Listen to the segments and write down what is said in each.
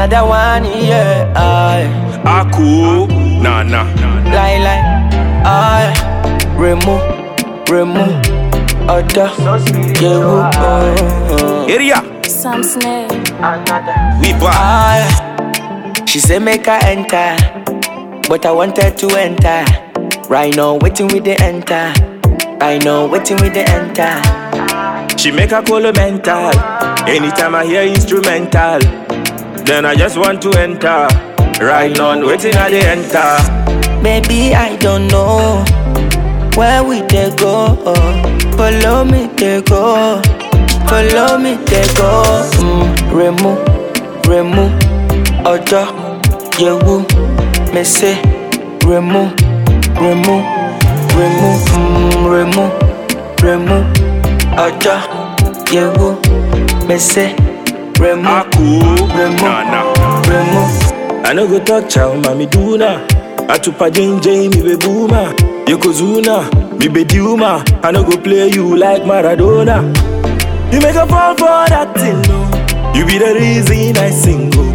another one, yeah. Aku, nah. Lie, remove, other, yeah, Area, Sam Snare. we back. She say make her enter, but I wanted to enter. Right now, waiting with the enter. She make a call mental. Anytime I hear instrumental, then I just want to enter. Right now, waiting at the enter. Baby, I don't know where we they go. Follow me, they go. Remove, other, yewu, me say, remove, other, yewu, me say, remove, Aku, nah. I no go talk chow, mami duna. Atupa JJ, me be boomer. Yokozuna, me be Duma. I no go play you like Maradona. You make a fall for that thing, no. You be the reason I single.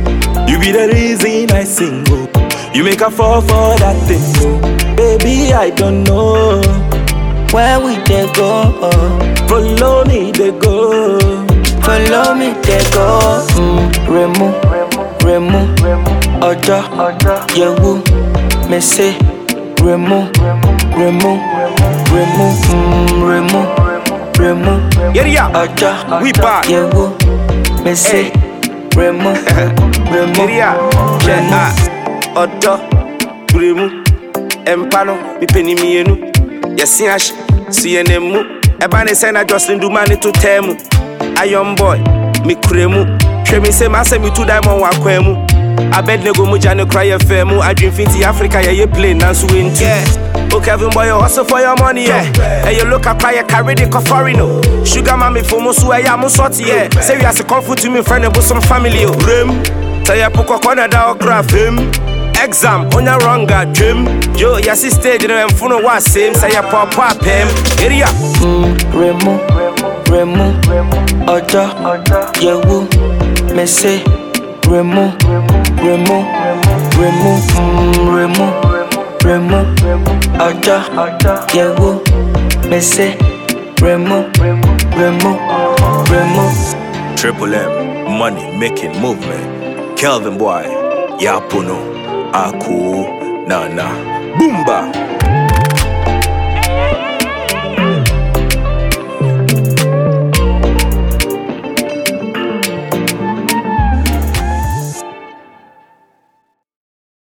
You make a fall for that thing, no. Baby, I don't know where we they go. Follow me, they go. Remove, other, yewu, me say, remove, Yeah, other, we back. yewu, me say, remove, Yeah, Odo, Bremu, Empano, mi penny mienu. Yes, yash, see an emu. Ebane sena Jocelyn do money to temu. A young boy, mi kremu. Shemi se mase mi tu diamond wa kwemu. I bet nego muja no cry femu. I dream finti Africa, yeah, you play Nansu into. Oh, Kevin boy, you hustle for your money, yeah. And you look at cry, carry the coforino. Sugar mommy for Musu, I am sorty, yeah. Say you as a comfort to me, friend, about some family, Rim. Say you put a corner down, craft him. Exam, on your wrong dream. Yo, your sister didn't phone was same. Say you pop him. Area. Remove, other, yewu, me say, remove, other, yewu, me say, remove. Triple M, money making movement. Kelvin boy, Yapuno, Aku, nah. Boomba.